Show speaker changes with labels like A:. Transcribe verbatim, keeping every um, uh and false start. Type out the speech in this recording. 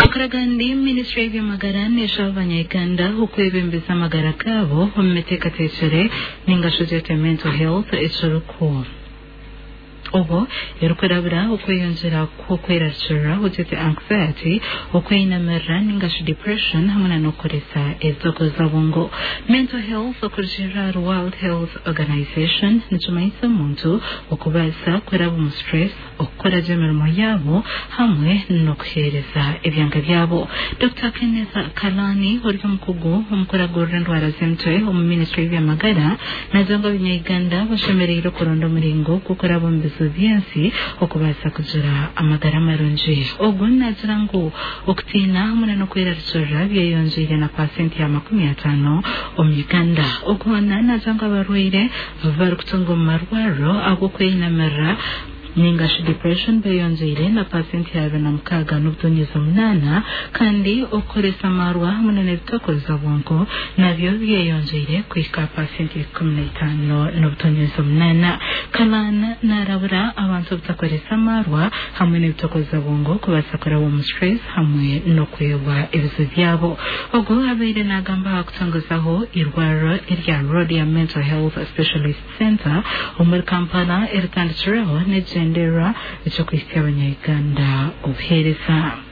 A: Bakaragandi Ministry y'amagara nesha abanyayuganda ukwebembeza amagara kabo mu mitekatecere n'ingashoje mental health isuruko obo erukorabira ukweyongera kukwerachura ujete anxiety ukweinamera n'ingasho depression hamwe no koresa ezogo zabongo mental health okurishira World Health Organization nicumaisa muntu okubasa kwera mu stress okora jemermo yabo hamwe no kuhereza ebyanga byabo. Doctor Kenneth Kalani uri mukugu umukora gorendwara zemtwe mu Ministry y'amagara nazonga abanyayuganda bashemereye kuronda muringo gukora bombe Viensi okubasa kujura amagara marunji ogo nagira ngo okutina hamwe no kweraritsura byeyonjire na percent ya makumi atano mu Uganda ogo nagira abarwaire bari kutunga marwaro ago kweinamera ningashi depression beyonjire na percent ya na mukaga n'ubutonizo munana kandi okoresa marwa hamwe n'ebitokoza bongo nabyo byeyonjire kwika percent ya kumi na itanu n'ubutonizo munana kalana narabura abantu butakoresa marwa hamwe n'ebitokoza bongo kubasakora mu stress hamwe no kwewa ibizo byabo ogo abere nagamba kutangazaho irwaro irya Rodia Mental Health Specialist Center umur Kampala eritanditsweho ne Ndera icyo kwisi abanyayuganda ubuhereza